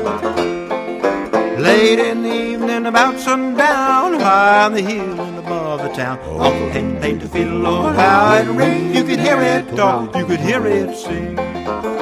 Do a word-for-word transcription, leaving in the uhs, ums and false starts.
Late in the evening, about sundown, high on the hill and above the town, Uncle Henry played the fiddle, oh how it ring. You could hear it talk, you could hear it sing.